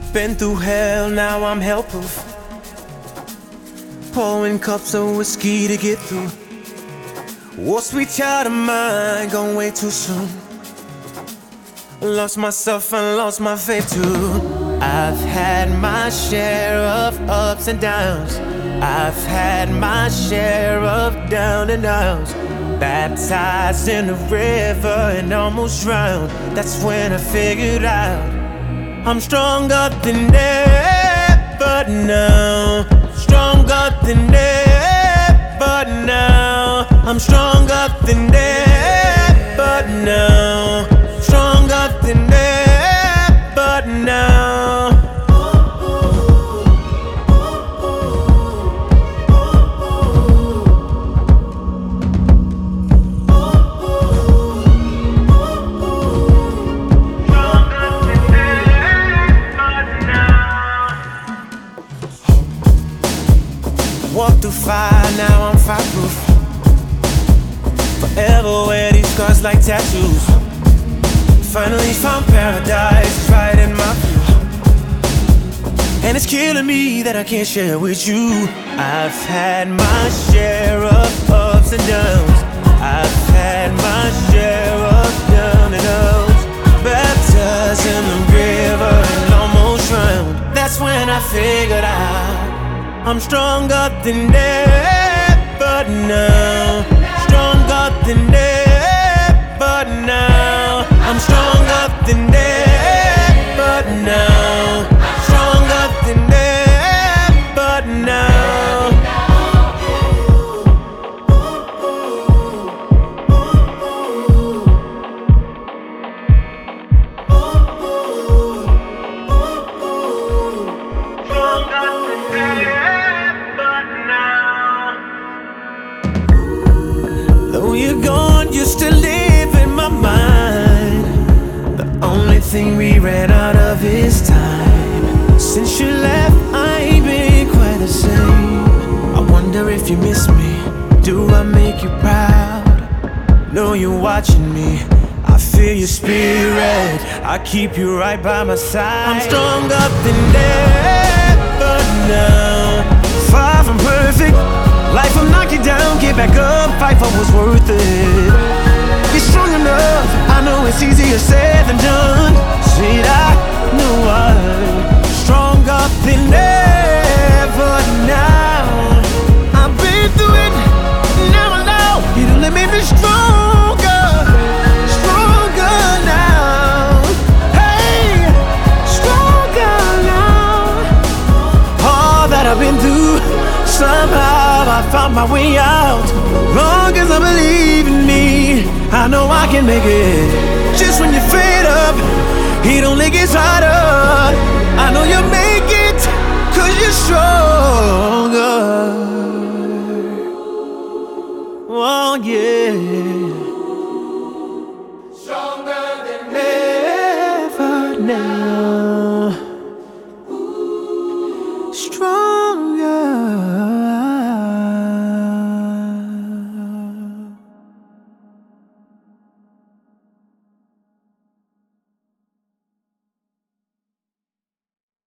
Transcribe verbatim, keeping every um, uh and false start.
Been through hell, now I'm hell-proof. Pouring cups of whiskey to get through. Oh, sweet child of mine, gone way too soon. Lost myself and lost my faith too. I've had my share of ups and downs. I've had my share of down and outs. Baptized in the river and almost drowned. That's when I figured out I'm stronger than ever now. Stronger than ever now. I'm stronger than ever now. Stronger than ever now. Walked through fire, now I'm fireproof. Forever wear these scars like tattoos. Finally found paradise, it's right in my view. And it's killing me that I can't share with you. I've had my share of ups and downs. I've had my share of down and outs. Baptized in the river and almost drowned. That's when I figured out I'm stronger than ever now. Stronger than ever now. I'm stronger than ever now. Stronger than ever now. Though you're gone, you still live in my mind. The only thing we ran out of is time. Since you left, I ain't been quite the same. I wonder if you miss me. Do I make you proud? Know you're watching me. I feel your spirit. I keep you right by my side. I'm stronger than ever now. Far from perfect. Life will knock you down, get back up, fight for what's worth it. Be strong enough, I know it's easier said than done. Sweet, I know I'm stronger than ever now. I've been through it, now I know it'll let me be stronger, stronger now. Hey, stronger now. All that I've been through, somehow I found my way out. Long as I believe in me, I know I can make it. Just when you're fed up, it only gets harder.